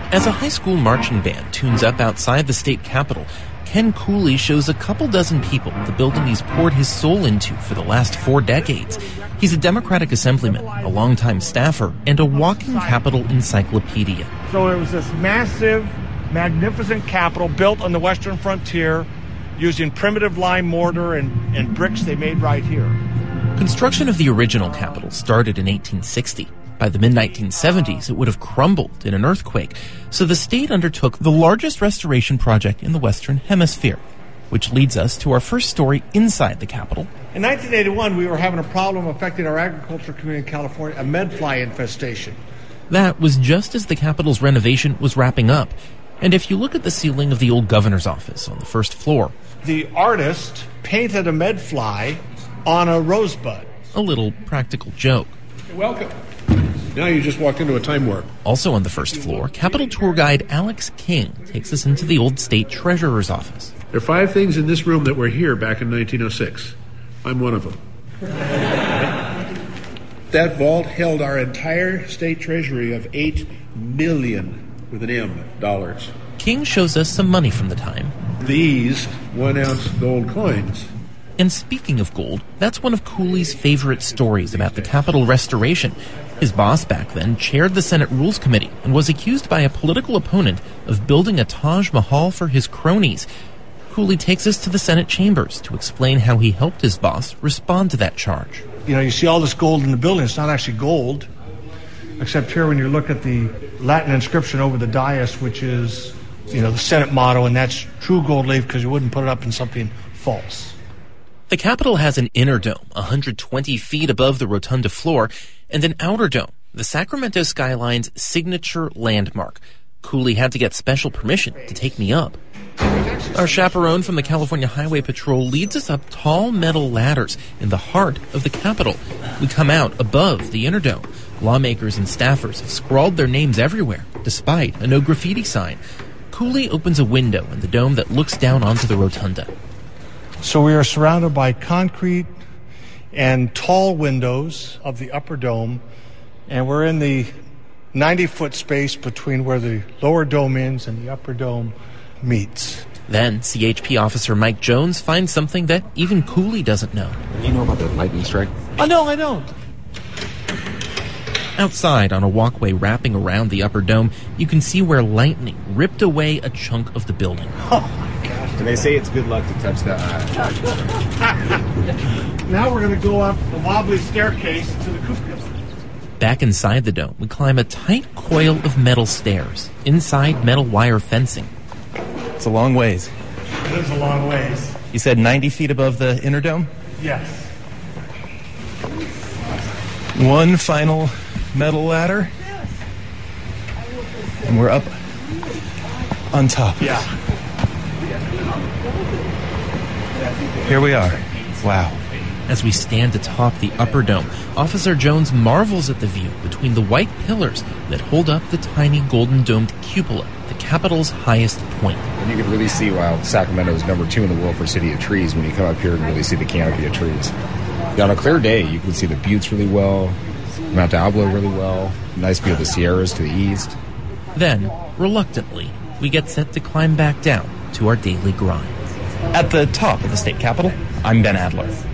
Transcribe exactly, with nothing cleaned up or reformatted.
As a high school marching band tunes up outside the state capitol, Ken Cooley shows a couple dozen people the building he's poured his soul into for the last four decades. He's a Democratic assemblyman, a longtime staffer, and a walking Capitol encyclopedia. So it was this massive, magnificent Capitol built on the western frontier using primitive lime mortar and, and bricks they made right here. Construction of the original Capitol started in eighteen sixty. By the mid nineteen seventies, it would have crumbled in an earthquake, so the state undertook the largest restoration project in the Western Hemisphere, which leads us to our first story inside the Capitol. In nineteen eighty-one, we were having a problem affecting our agriculture community in California, a medfly infestation. That was just as the Capitol's renovation was wrapping up. And if you look at the ceiling of the old governor's office on the first floor, the artist painted a medfly on a rosebud. A little practical joke. Welcome. Now you just walked into a time warp. Also on the first floor, Capitol tour guide Alex King takes us into the old state treasurer's office. There are five things in this room that were here back in nineteen oh six. I'm one of them. That vault held our entire state treasury of eight million, with an M, dollars. King shows us some money from the time. These one-ounce gold coins. And speaking of gold, that's one of Cooley's favorite stories about the Capitol restoration. His boss back then chaired the Senate Rules Committee and was accused by a political opponent of building a Taj Mahal for his cronies. Cooley takes us to the Senate chambers to explain how he helped his boss respond to that charge. You know, you see all this gold in the building. It's not actually gold, except here when you look at the Latin inscription over the dais, which is, you know, the Senate motto, and that's true gold leaf because you wouldn't put it up in something false. The Capitol has an inner dome, one hundred twenty feet above the rotunda floor, and an outer dome, the Sacramento skyline's signature landmark. Cooley had to get special permission to take me up. Our chaperone from the California Highway Patrol leads us up tall metal ladders in the heart of the Capitol. We come out above the inner dome. Lawmakers and staffers have scrawled their names everywhere, despite a no graffiti sign. Cooley opens a window in the dome that looks down onto the rotunda. So we are surrounded by concrete and tall windows of the upper dome, and we're in the ninety-foot space between where the lower dome ends and the upper dome meets. Then C H P officer Mike Jones finds something that even Cooley doesn't know. You know about the lightning strike? Oh, no, I don't. Outside, on a walkway wrapping around the upper dome, you can see where lightning ripped away a chunk of the building. Oh, my gosh. And they say it's good luck to touch that. Now we're going to go up the wobbly staircase to the cupola. Back inside the dome, we climb a tight coil of metal stairs. Inside, metal wire fencing. It's a long ways. It is a long ways. You said ninety feet above the inner dome? Yes. One final metal ladder. And we're up on top. Yeah. Here we are. Wow. As we stand atop the upper dome, Officer Jones marvels at the view between the white pillars that hold up the tiny golden-domed cupola, the Capitol's highest point. And you can really see why Sacramento is number two in the world for City of Trees when you come up here and really see the canopy of trees. On a clear day, you can see the buttes really well, Mount Diablo really well, nice view of the Sierras to the east. Then, reluctantly, we get set to climb back down to our daily grind. At the top of the state capitol, I'm Ben Adler.